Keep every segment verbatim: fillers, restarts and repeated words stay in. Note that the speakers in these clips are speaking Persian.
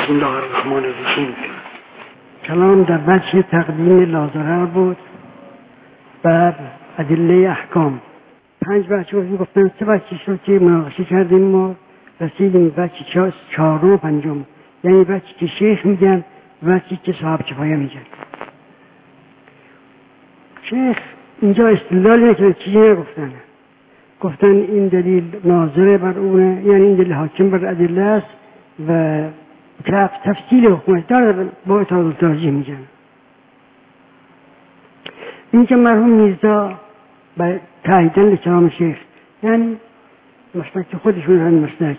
بسم الله الرحمن الرحیم. کلام در بچه تقدیم لازرر بود بر ادله احکام. پنج بچه بود گفتن سه بچه شد که مناقشه کردیم ما رسیدیم بچه چهارم و پنجم، یعنی بچه که شیخ میگن و بچه که صاحب کفایه میگن. شیخ اینجا استدلال نکرد، چیزی نگفتن، گفتن این دلیل ناظر بر اونه، یعنی این دلیل حاکم بر ادله است و تفصیل حکومت داره با اتحاد ترجیح میگن. این که مرحوم میرزا به تاییدن کلام شیخ، یعنی مسلک خودشون هم مسلک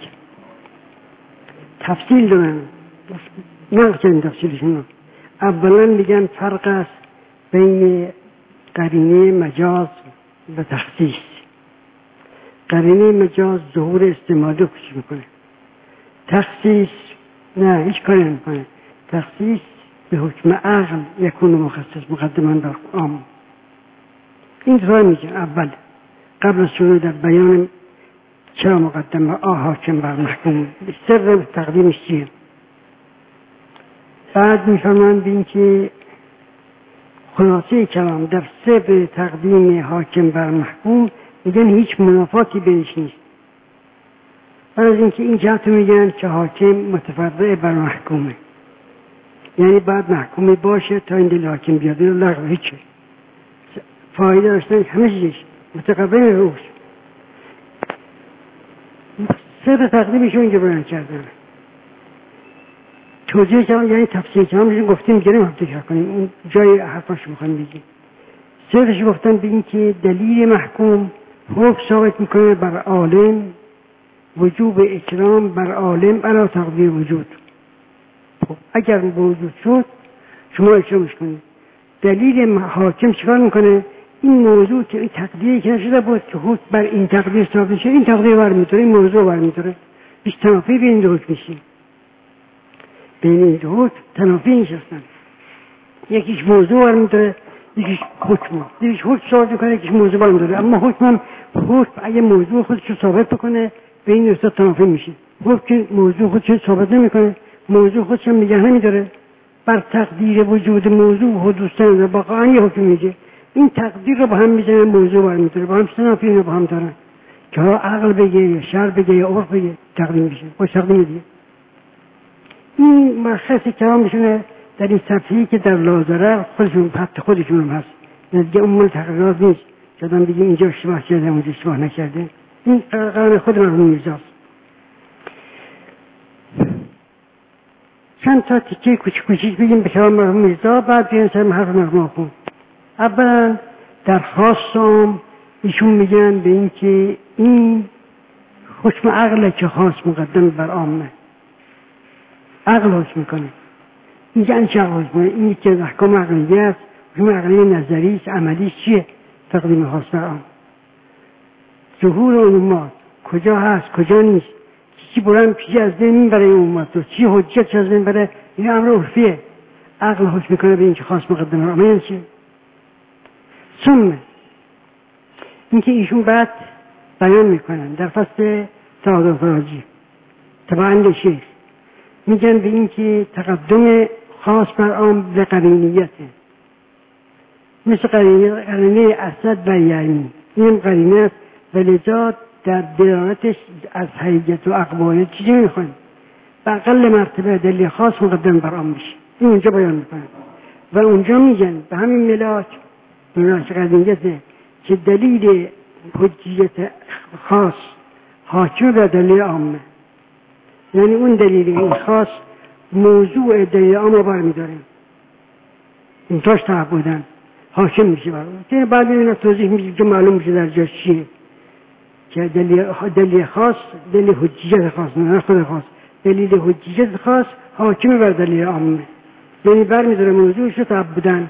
تفصیل دارن، نقصن تفصیلشون. اولا میگن فرق است بین قرینه مجاز و تخصیص. قرینه مجاز ظهور استعمالی کشی میکنه، تخصیص نه هیچ کاری نمیکنه. تخصیص به حکم عقل یکون مخصص مقدمان بر عام. این دو میگن اول قبل از شروع در بیان چرا مقدم بر حاکم بر محکوم، سر تقدیمش چیه. بعد میفرمایند بین که خلاصه کلام در سر تقدیم حاکم بر محکوم میگن هیچ منافاتی بینش نیست. بعد از اینکه این جهت میگن که حاکم متفرع بر محکومه، یعنی بعد محکومی باشه تا این دل حاکم بیاد لغو هیچه فایده داشتن همه چیزش متقبل روش. سر تقدیمشون اینجا بیان کردن. توضیح کلام یعنی تفسیر کلامشون گفتیم گریم هم تکرار کنیم، اون جای حرفاش میخوایم بگیم. سرش گفتن به این که دلیل محکوم حکم ثابت میکنه بر عالم وجوب اکرام بر عالم علا تقدیر وجود. خب اگر وجود شد شما اکرامش کنید. دلیل حاکم چیکار میکنه؟ این موضوع که این تقدیری که نشده بود که حکم بر این تقدیر ثابت شه، این تقدیر برمی‌داره، این موضوع برمی‌داره. بیش تنافی بین این دو حکم میشه. بین این دو حکم تنافی نشستن. یکیش موضوع برمی‌داره، یکیش حکم. یکیش حکم ثابت میکنه، یکیش موضوع برمی‌داره. اما حکم حکم اگه موضوع خودش رو ثابت بکنه به این نسبت تنافی میشه. حکم موضوع خودش رو ثابت نمیکنه، موضوع خودش رو نگه نمی‌داره. بر تقدیر وجود موضوع حدوث و بقا یه حکم میگه. این تقدیر رو با هم میزنن، موضوع برمی‌داره، با هم تنافی رو با هم دارن که ها عقل بگه یا شرع بگه یا عرف بگه تقدیم میشه با تقدیم دیگه. این مرخص کلامشونه در این صفحه‌ای که در لازرر خودشون حتی خودشون هم هست، دیگه اون مال تقریرات نیست که آدم بگه اینجا اشتباه کرده اونجا اشتباه نکرده. این قرار خود مرحوم میرزاست. چند تا تیکه کوچیک کوچیک بگیم به کلام مرحوم میرزا، بعد بیان سر حرف مرحوم آخوند. اولا در خاصم ایشون میگن به این که این حکم عقل که خاص مقدم بر عامه، عقل حکم میکنه. اینجا این چه عقل حکم میکنه؟ این که احکام عقلیه است، حکم عقلی نظری است، عملی چیه؟ تقدیم خاص بر عام. ظهور علومات کجا هست کجا نیست، چی بلند چی از بین برای امت و چی حجت از بین برای این امر عرفیه. عقل حکم میکنه به این که خاص مقدم بر عامه. یعنی چی؟ ثم اینکه ایشون بعد بیان میکنن در فصل تعادل فراجی تبعاً شیخ میگن به این که تقدم خاص بر عام به قرینیته، مثل قرینه قرینه اسد و یعنی این قرینه است و لذا در دلالتش از حیثیت و اقوال چیزی میخوایم به اقل مرتبه دلیل خاص مقدم بر عام میشه. این اونجا بیان میکنن و اونجا میگن به همین ملاک ملاک قرینیته که دلیل حجیت خاص حاکم بر دلیل عامه، یعنی اون دلیل این خاص موضوع دلیل عام رو برمی‌داره، این توش تعبدن حاکم میشه بر اون. که بعد این توضیح میشه که معلوم میشه در جاش چیه که دلیل دلیل خاص دلیل حجیت خاص نه خود خاص، دلیل حجیت خاص حاکم بر دلیل عامه، یعنی برمی‌داره موضوعش رو تعبدن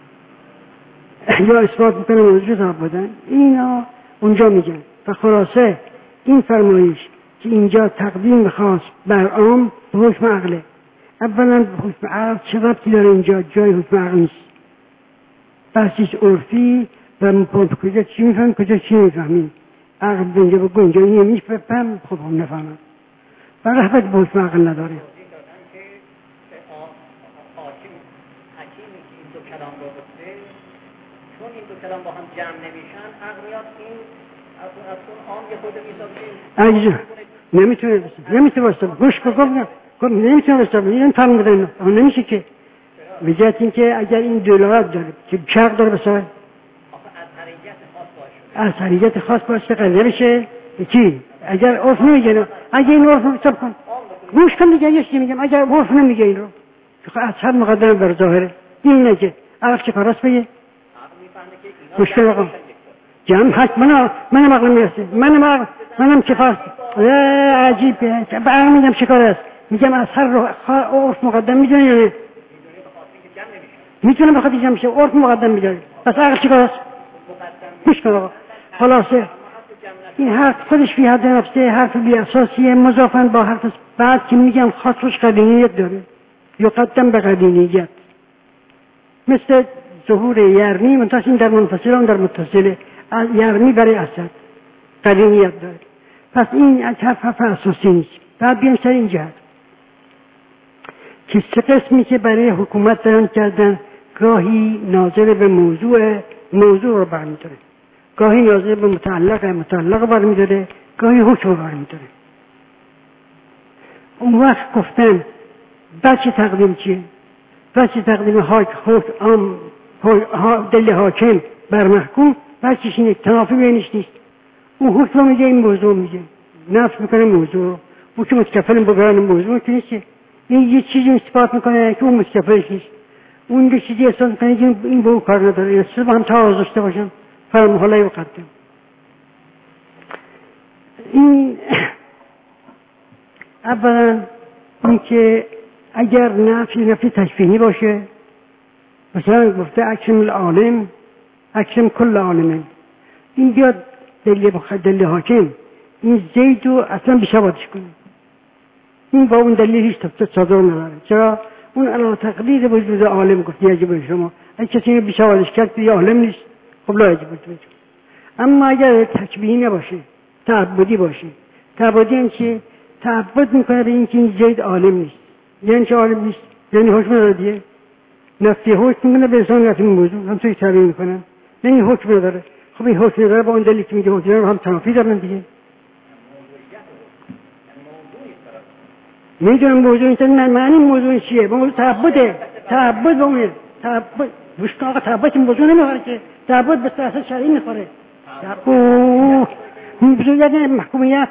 یا اثبات میکنه موضوع تعبدن. اینا اونجا میگن و خلاصه این فرمایش که اینجا تقدیم خاص بر عام به حکم عقله. اولا حکم عقل چه ربطی داره اینجا؟ جای حکم عقل نیست، بحثیش عرفی و کجا چی میفهم کجا چی میفهمیم. عقل به اینجا بگو اینجا این میفهم خب هم نفهمم و رحمت به حکم عقل نداره. دو کلام با هم جمع نمیشن حق میاد این از اون عام یه خود میسازه نمیتونه بسته نمیتونه بسته گوش بگم گفت نمیتونه بسته این فهم بدن اون نمیشه که بجات این که اگر این دلالت داره که چرخ داره بسته از حریت خاص باشه قضیه بشه چی؟ اگر عرف نمیگه اگر این عرف حساب کن گوش کن دیگه یه چیزی میگم اگر عرف نمیگه این رو از هر مقدمه بر ظاهره این نه که عرف چه کاراست بگه گوش کن آقا جمع هست من منم عقل میرسه منم عقل منم چه فرست عجیبه به عقل میگم چه کار است میگم از هر عرف مقدم میدونه یا نه میتونه بخاطر جمع شه عرف مقدم میداره پس عقل چه کار است گوش کن آقا خلاصه این حرف خودش فی حد نفسه حرف بی اساسیه مضافاً با حرف بعد که میگم خاصش قدینیت داره یقدم به قدینیت مثل ظهور یرمی منتشین در منفصل و در متصله یرمی برای اسد قدینیت داره پس این از حرف حرف اساسی نیست بعد بیان سر این جهت که سه قسمی که برای حکومت بیان کردن گاهی ناظر به موضوع موضوع رو برمی‌داره گاهی ناظر به متعلق متعلق برمی‌داره گاهی حکم برمی‌داره اون وقت گفتن بچه تقدیم چیه؟ بچه تقدیم حکم دل حاکم بر محکوم بچهش اینه تنافی بینش نیست اون حکم میگه این موضوع میگه نفس میکنه موضوع او که متکفل بگران موضوع که نیست این یه چیزی اثبات میکنه که اون متکفلش نیست اون یه چیزی اثبات میکنه که این به اون کار نداره این سه با هم تعارض داشته باشن فرم حالا و قدم این اولا این که اگر نفی نفی تشبیهی باشه مثلا گفته اکرم العالم اکرم کل عالمه این بیاد دلیل دلیل حاکم این زید رو اصلا بیشوادش کنه این با اون دلیل هیچ تصادر نداره چرا اون علاوه تقدیر وجود عالم گفت یجب شما اگه کسی بیشوادش کرد که عالم نیست خب لا یجب وجود اما اگر تشبیهی نباشه تعبدی باشه تعبدی این که تعبد میکنه به این که این زید عالم نیست یعنی چه عالم نیست یعنی حکم داره دیگه نفی حکم میکنه به انسان نفی موضوع هم توی تعبیر میکنن یعنی حکم داره خب این حکم داره با اون دلیل که میگه حکم داره هم تنافی دارن دیگه میدونم موضوع اینطور من معنی موضوع چیه موضوع تعبده تعبد با اونه تعبد بشکا آقا تعبد موضوع نمیخوره که تعبد به سیاست شرعی میخوره اوه موضوع یعنی محکومیت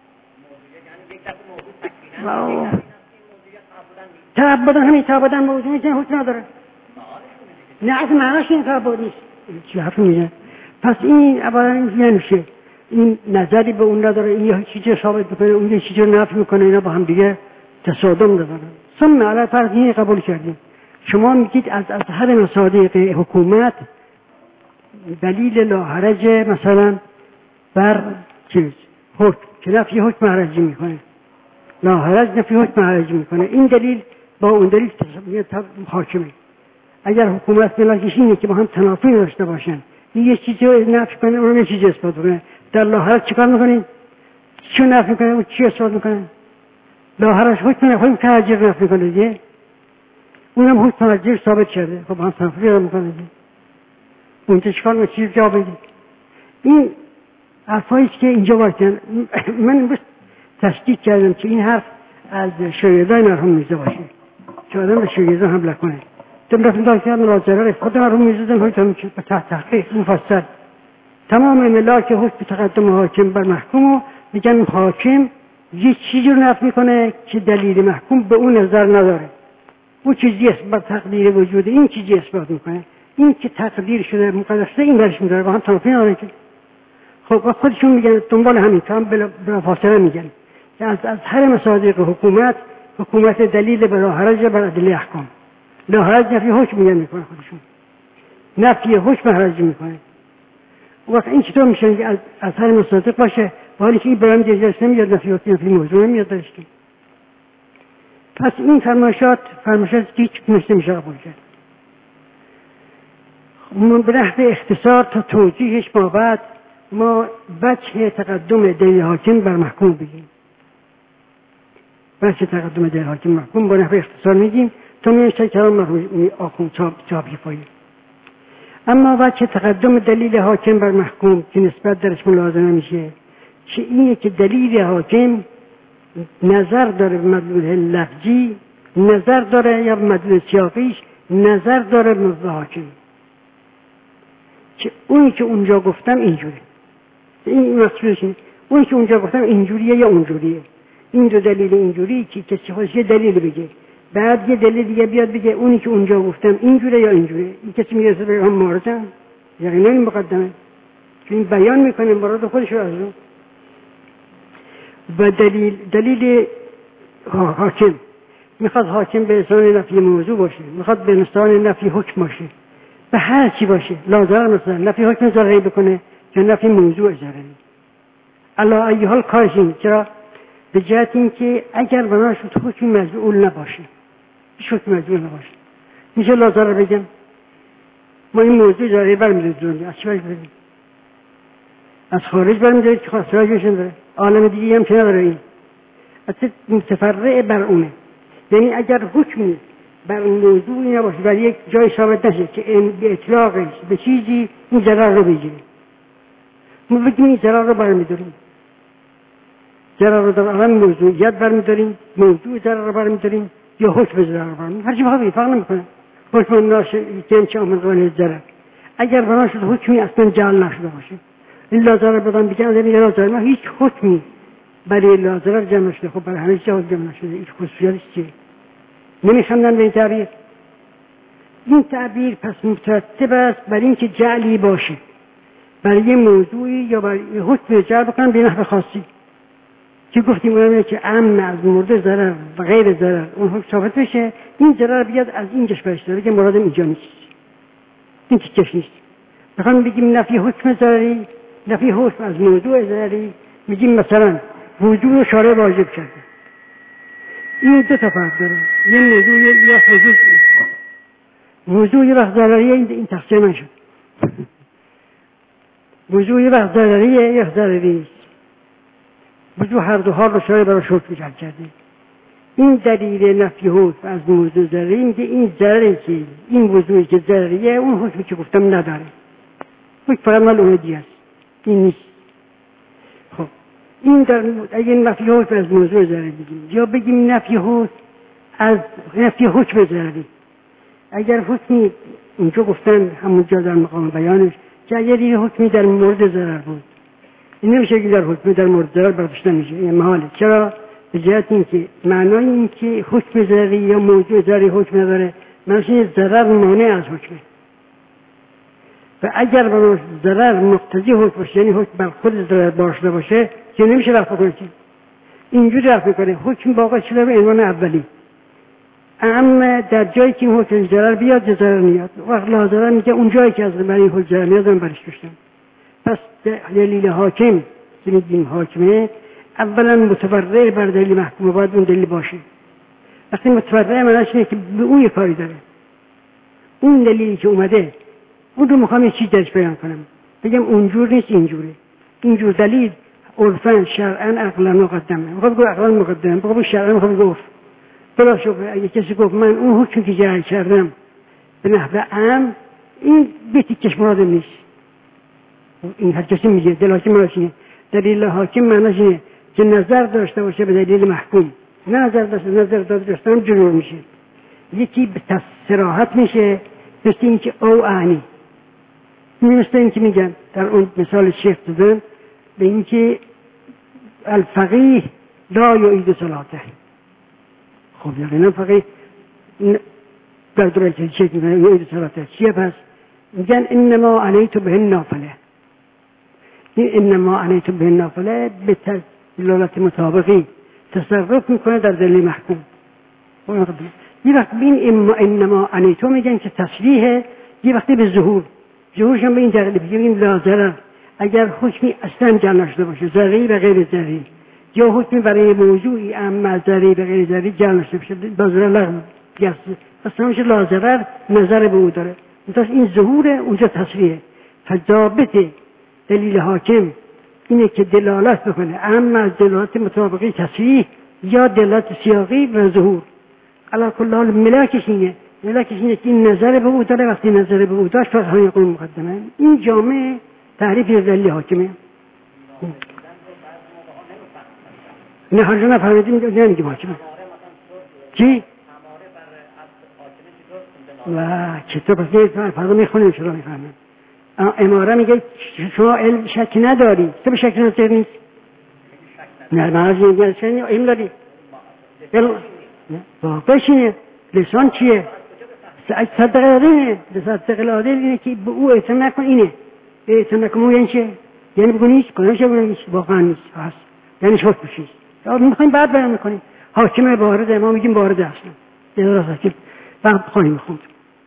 تعبدن همین تعبدن موضوع نیست حکم نداره نه از معناش این تعبد نیست چی حرف میزن پس این اولا نمیشه این نظری به اون نداره این یه چیزی ثابت میکنه اون یه چیزی نفی میکنه اینا با هم دیگه تصادم ندارن ثم علی فرض این قبول کردیم شما میگید از از هر مصادیق حکومت دلیل لا حرج مثلا بر چیز حکم که نفی حکم حرجی میکنه لا حرج نفی حکم حرجی میکنه این دلیل با اون دلیل محاکمه اگر حکومت ملاکش اینه که با هم تنافی داشته باشن این یه چیزی رو نفی کنه اون یه چیزی اثبات کنه در لا حرج چیکار میکنین چی نفی کنه و چی اثبات میکنه لا حرج حکم حکم حرجی نفی کنه دیگه اونم حکم حرجی ثابت شده خب هم تنافی رو میکنه دیگه اون چیکار میکنه چیز جواب بده این حرفایی که اینجا باید من بس تشدید کردم که این حرف از شاگردای مرحوم میرزا باشه که آدم به شاگردا حمله کنه تم رفتم دار کردم راجعه خود مرحوم میرزا دادم حکم که به تحت تحقیق مفصل تمام ملاک حکم تقدم حاکم بر محکوم میگن حاکم یه چیزی رو نفی میکنه که دلیل محکوم به اون نظر نداره اون چیزی است بر تقدیر وجود این چیزی اثبات میکنه این که تقدیر شده مقدر شده این برش میداره با هم تنافی نداره که خب خودشون میگن دنبال همین کام بلا فاصله میگن از از هر مصادیق حکومت حکومت دلیل بر حرج بر ادله احکام لا حرج نفی حکم میگن میکنه خودشون نفی حکم حرج میکنه وقت این چطور میشه که از از هر مصادیق باشه ولی که این برام دیگه نمیاد نفی حکم نفی موضوع نمیاد درش که پس این فرمایشات فرمایشات که هیچ نمیشه میشه قبول کرد من به نحو اختصار تا توضیحش ما بعد ما وجه تقدم دلیل حاکم بر محکوم بگیم وجه تقدم دلیل حاکم محکوم با نحو اختصار میگیم تا میشه کلام مرحوم آخوند چاپی فایی اما وجه تقدم دلیل حاکم بر محکوم که نسبت درش ملازمه میشه چه اینه که دلیل حاکم نظر داره به مدلول لفظی، نظر داره یا به مدلول سیاقیش نظر داره به حاکم، که اونی که اونجا گفتم اینجوری، این مقصودش اینه اونی که اونجا گفتم اینجوریه یا اونجوریه. این دو دلیل اینجوری که کسی خودش یه دلیل بگه بعد یه دلیل دیگه بیاد بگه اونی که اونجا گفتم اینجوره یا اینجوره. این کسی میرسه به هم موردن یقینا این مقدمه که این بیان میکنه مراد خودش رو از اون. و دلیل دلیل حاکم میخواد حاکم به لسان نفی موضوع باشه، میخواد به لسان نفی حکم باشه، به هر چی باشه. لازم مثلا نفی حکم ضرری بکنه یا نفی موضوع ضرری. علا ای حال کارش این، چرا؟ به جهت این که اگر بنا شد حکم مجعول نباشه، هیچ حکم مجعول نباشه، میشه لازم رو بگم ما این موضوع ضرری برمیدارید دنیا از چی باید بگیم؟ از خارج برمیدارید که خواستراج بشن داره، عالم دیگه هم که نداره. این اصلا متفرع بر اونه، یعنی اگر حکمی بر اون موضوعی نباشه بر یک جای ثابت نشه که به اطلاقش به چیزی این ضرر رو بگیره، ما بگیم این ضرر رو برمیداریم، ضرر رو در عالم موضوعیت برمیداریم، موضوع ضرر رو برمیداریم یا حکم ضرر رو برمیداریم، هر چی بخواد فرق نمیکنه. حکم ناشه که چه آمد قانون ضرر اگر بنا شد حکمی اصلا جعل نشده باشه این لازم بدن بگن از این لازم ما هیچ حکمی برای لازم جمع نشده. خب برای همه چیز جمع نشده، این خصوصیاتش چیه؟ نمیخندن به این تعبیر. این تعبیر پس مترتب است بر این که جعلی باشه برای موضوعی یا برای حکم جعل بکنن به نحو خاصی که گفتیم اونم که امن از مورد ضرر و غیر ضرر اون حکم ثابت بشه، این ضرر بیاد از این جش برش داره که مرادم اینجا نیست، این چیزش نیست. بخوام بگیم نفی حکم ضرری، نفی حکم از موضوع ضرری، میگیم مثلا وجود شارع واجب کرده، این دو تا فرق داره. یه موضوع یا وجود موضوع یه وقت ضرریه، این تقسیم نشد. موضوع یه وقت ضرریه یا ضرری نیست. موضوع هر دو حال رو شارع برای حکم ایجاد کرده. این دلیل نفی حکم از موضوع ضرری میگه این ضرری که این موضوعی که ضرریه اون حکمی که گفتم نداره، حکم فقط مال اون دیگه است، این نیست. خب این در اگه نفی حکم از موضوع ضرری بگیم یا بگیم نفی حکم از نفی حکم ضرری، اگر حکمی اونجا گفتن همونجا در مقام بیانش که اگر یه حکمی در مورد ضرر بود این نمیشه که در حکمی در مورد ضرر برداشته میشه، این محاله. چرا؟ به جهت این که معنای این که حکم ضرری یا موضوع ضرری حکم نداره، معنیش این ضرر مانع از حکمه و اگر برای ضرر مقتضی حکم باشه یعنی حکم بر خود ضرر باشده باشه که نمیشه رفع کنه، اینجوری رفع میکنه حکم باقی شده به عنوان اولی. اما در جایی که حکم ضرر بیاد ضرر میاد، وقت لازم میگه اون جایی که از برای حکم ضرر میاد من برش داشتم. پس دلیل حاکم که میگیم حاکمه اولا متفرع بر دلیل محکوم باید اون دلیل باشه. وقتی متفرع معنیش اینه که به اون یه کاری داره، اون دلیلی که اومده اون رو میخوام یه چیز درش بیان کنم، بگم اونجور نیست اینجوره. اینجور دلیل عرفاً شرعاً عقلاً مقدمه، میخوام بگم عقلاً مقدمه، میخوام شرعاً میخوام گفت بلا شبه اگه کسی گفت من اون حکمی که جعل کردم به نحو عام این بیتی کش مرادم نیست، این هر کسی میگه دلیل حاکم معنیش اینه. دلیل حاکم معنیش اینه که نظر داشته باشه به دلیل محکوم، نه نظر داشته نظر داشته هم جرور میشه، یکی به صراحت میشه، مثل این که او اعنی، مثل این که میگن در اون مثال شیخ دادن به این که الفقیه لا یعید صلاته. خب یقینا فقیه در دوره که شیخ میگن یعید صلاته چیه؟ پس میگن انما علیت به النافله، این انما علیت به النافله به دلالت مطابقی تصرف میکنه در دلیل محکوم. یه وقت بین انما علیتو میگن که تصریحه، یه وقتی به ظهور ظهورش هم به این دلیل بگیم لا ضرر، اگر حکمی اصلا جعل نشده باشه ضرری و غیر ضرری، یا حکمی برای موضوعی اما ضرری و غیر ضرری جعل نشده باشه با ضرر لغو گست، اصلا میشه لا ضرر نظر به او داره. مثلا این ظهوره اونجا تصریحه. فضابط دلیل حاکم اینه که دلالت بکنه اما از دلالت مطابقی تصریح یا دلالت سیاقی و ظهور. علا کل حال ملاکش اینه ولی کسی که این نظر به او داره، وقتی نظر به او داشت فرض های قوم مقدمه. این جامعه تعریف دلیل حاکمه. نه هر جا نفهمیدیم نمیگیم حاکمه. چی؟ و چطور پس نیست فردا میخونیم چرا میفهمیم. اماره میگه شما علم شک نداری، تو به شک نداری نیست. نه مرزی میگه چنین علم داری. واقعش اینه. لسان چیه؟ صدق العادل. صدق العادل اینه که به او اعتماد نکن، اینه اعتماد نکن. اون یعنی چه؟ یعنی بگو نیست، کنش بگو نیست، واقعا نیست هست، یعنی شک بشید. میخوایم بعد بیان میکنیم حاکم بارده، ما میگیم بارده اصلا درست که بعد خواهیم خوند.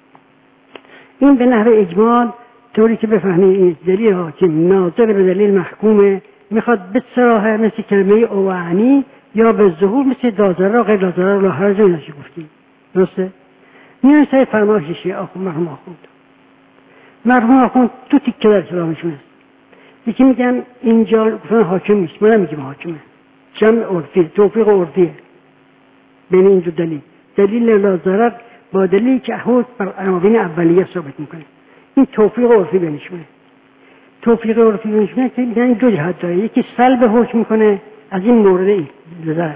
این به نحو اجمال طوری که بفهمید این دلیل حاکم ناظر به دلیل محکومه، میخواد به صراحه مثل کلمه اوعنی یا به ظهور مثل دازره و غیر دازره و هر جایی نشی گفتیم. درسته؟ میان سای فرمایشی آخون مرحوم آخوند. مرحوم آخوند تو تیکه در کلامشون هست. یکی میگن اینجا گفتن حاکم نیست، ما نمیگیم حاکمه، جمع عرفی، توفیق عرفیه بین این دو دلیل. دلیل لازرر با دلیلی که حکم بر عناوین اولیه ثابت میکنه، این توفیق عرفی بینشونه. توفیق عرفی بینشونه که میگن دو جهت داره، یکی سلب حکم میکنه از این مورد این لازرر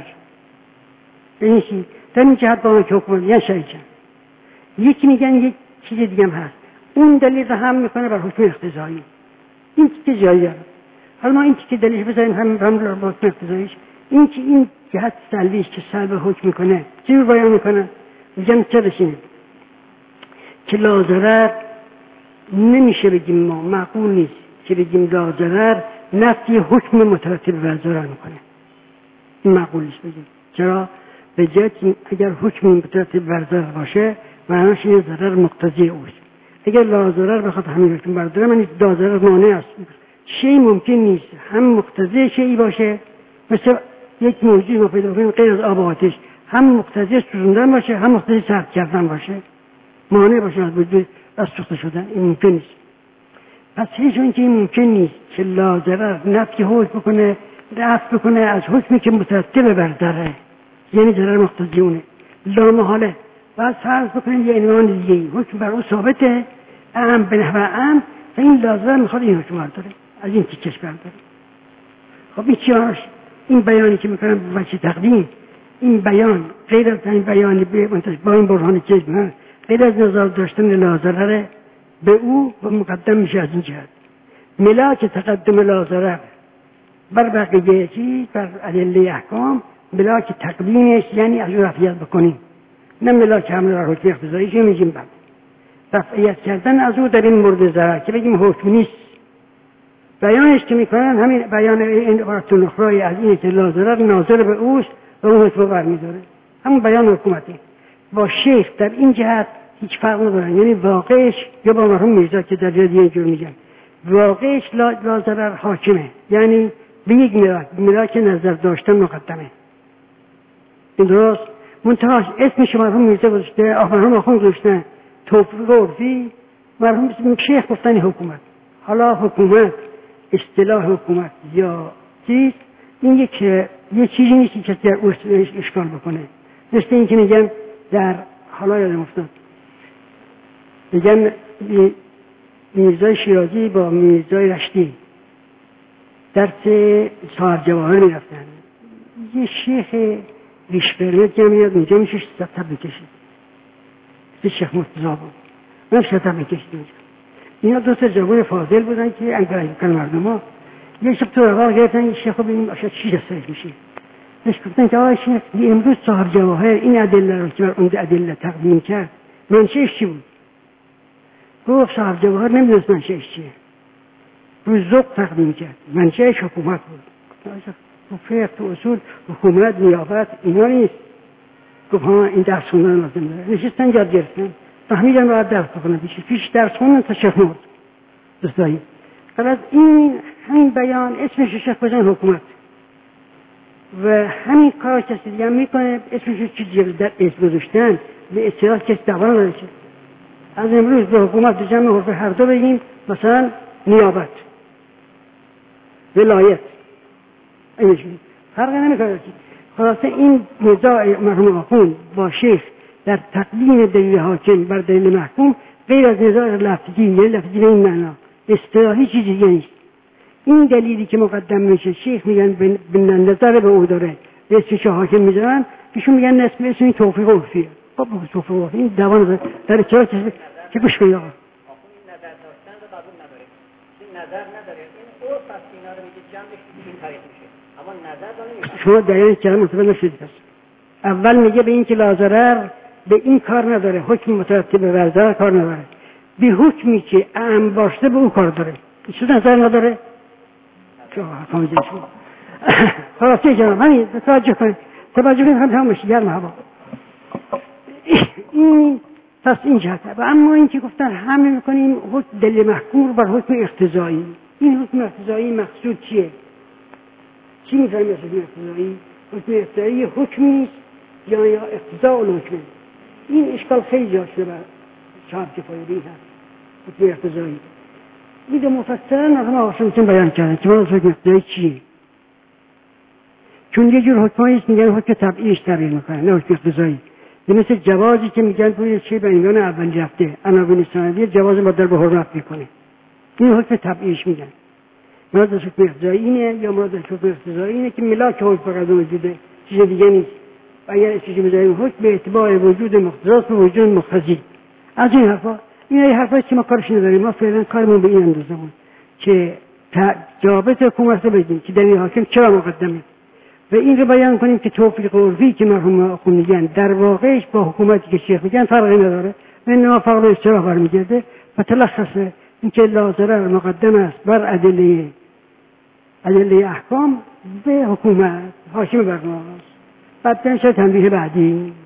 این چی در این جهت با اون که حکم میگن شریکن. یکی میگن یک چیز دیگه هم هست، اون دلیل رو هم میکنه بر حکم اقتضایی. این که جایی داره. حالا ما این که دلیلش بذاریم هم هم بر حکم اقتضاییش، این که این جهت سلبیش که سلب حکم میکنه چی رو بیان میکنه؟ میگن چه بشینه که لازرر نمیشه بگیم، ما معقول نیست که بگیم لازرر نفی حکم مترتب بر ضرر میکنه. این معقول نیست بگیم. چرا؟ به جهت اگر حکم مترتب بر ضرر باشه معناش این ضرر مقتضی اوست. اگر لازرر بخواد همین حکم بر ضرر من لازرر مانع است. شیء ممکن نیست هم مقتضی شیئی باشه، مثل یک موجودی رو پیدا کنیم غیر از آب و آتش، هم مقتضی سوزوندن باشه هم مقتضی سرد کردن باشه، مانع باشه از وجود از سوخته شدن. این ممکن نیست. پس هیچ اون که این ممکن نیست که لازرر نفی حکم بکنه، رفع بکنه از حکمی که مترتب بر ضرر، یعنی ضرر مقتضی اونه، لامحاله. بعد فرض بکنیم یه عنوان دیگه حکم بر او ثابته، ام به نحو ام، و این لازرر میخواد این حکم برداره، از این تیکش برداره. خب این چی هاش؟ این بیانی که میکنم وجه تقدیم، این بیان غیر از این بیانی با این برهانی که من غیر از نظر داشتن لازرر به او و مقدم میشه از این جهت. ملاک تقدم لازرر بر بقیه چیز بر ادله احکام ملاک تقدیمش یعنی از او رفعیت بکنیم، نه ملاک حمل بر حکم اقتضایی که میگیم بعد رفعیت کردن از او در این مورد ضرر که بگیم حکم نیست. بیانش که میکنن همین بیان این عبارت نخرای از اینه که لازرر ناظر به اوست و اون حکم برمیداره، همون بیان حکومتی. با شیخ در این جهت هیچ فرق ندارن، یعنی واقعش یا با مرحوم میرزا که در جای دیگه اینجور میگن واقعش لازرر حاکمه، یعنی به یک ملاک ملاک نظر داشتن مقدمه. این درست منتهاش اسمش مرحوم میرزا گذاشته، آخ مرحوم آخوند گذاشته توفیق عرفی، مرحوم شیخ گفتن حکومت. حالا حکومت اصطلاح حکومت یا چیز این یک یه چیزی نیست که کسی در اشکال بکنه. مثل این که میگن در حالا یادم افتاد میگن میرزای شیرازی با میرزای رشتی درس صاحب جواهر میرفتن، یه شیخ ریشبرمت که میاد اونجا میشه شطب بکشید، یه شیخ مرتضی بود، من شطب بکشید اونجا. اینا دو تا جوان فاضل بودن که انگار کن مردم ها یه شب تو رواق گرفتن این شیخ رو ببینیم اشد چی دستش میشه. نش گفتن که آقای شیخ امروز صاحب جواهر این ادله رو که بر اون ادله تقدیم کرد منشهش چی بود؟ گفت صاحب جواهر نمیدونست منشهش چیه، روی ذوق تقدیم کرد، منشهش حکومت بود. تو فقه تو اصول حکومت نیابت اینا نیست. گفت ها این درس خوندن لازم داره. نشستن یاد گرفتن فهمیدن باید درس بخونن، پیش پیش درس خوندن تا شیخ مرد دوستایی. خلاص این همین بیان اسمش شیخ بزن حکومت و همین کار کسی دیگه هم میکنه اسمش چیزی در اسم گذاشتن به اصطلاح کسی دعوا نداره. از امروز به حکومت دو جمع حرف هر دو بگیم مثلا نیابت ولایت اینش فرق نمیکنه. خلاصه این نزاع مرحوم آخوند با شیخ در تقدیم دلیل حاکم بر دلیل محکوم غیر از نظر لفظی، یعنی لفظی به این معنا اصطلاحی چیزی دیگه نیست. این دلیلی که مقدم میشه شیخ میگن به نظر به او داره به اسمش حاکم میذارن، ایشون میگن نسبت به اسم توفیق عرفیه. خب توفیق عرفی این دوان در چرا که که گوش کنید آقا. این نظر داشتن رو قبول نداره. این نظر نداره. این عرف است اینا رو میگه جمعش این طریق میشه. اما نظر داره. شما دقیقاً کلام متوجه نشدید پس. اول میگه به این که لازرر به این کار نداره، حکم مترتب به ورزر کار نداره، به حکمی که اعم باشه به او کار داره. این نظر نداره. که حکم جنشون خلاصه جناب همین توجه کنید توجه کنید هم تمام بشه گرم هوا. این پس این جهته. و اما این که گفتن همه میکنیم حکم دلیل محکوم بر حکم اقتضایی. این حکم اقتضایی مقصود چیه؟ چی میفهمید از حکم اقتضایی؟ حکم اقتضایی حکمی است یا یا اقتضاء الحکم؟ این اشکال خیلی جا شده بر صاحب کفایه‌ای هست. حکم اقتضایی این دو مفصلا از ما آشناتون بیان کردن که من حکم اقتضایی چیه؟ چون یه جور حکمایی است میگن حکم طبیعیش تعبیر میکنن، نه حکم اقتضایی. مثل جوازی که میگن توی چه به عنوان اول رفته عناوین ثانویه جواز مادر به حرمت میکنه، این حکم طبیعیش میگن. مراد از حکم اقتضایی اینه یا مراد از حکم اقتضایی اینه که ملاک حکم فقط وجوده، چیز دیگه نیست. و اگر چیزی بذاریم حکم به اعتبار وجود مقتضاس به وجود مقتضی. از این حرفا این ای حرفایی که ما کارش نداریم، ما فعلا کارمون به این اندازه بود که جوابت حکومت رو بدیم که دلیل حاکم چرا مقدمه و این رو بیان کنیم که توفیق عرفی که مرحوم آخوند میگن در واقعش با حکومتی که شیخ میگن فرقی نداره و انما فقط اصطلاح برمیگرده و تلخصه این که لازرر مقدم است بر ادله ادله احکام به حکومت حاکم بر ماست. بعد تنشه تنبیه بعدی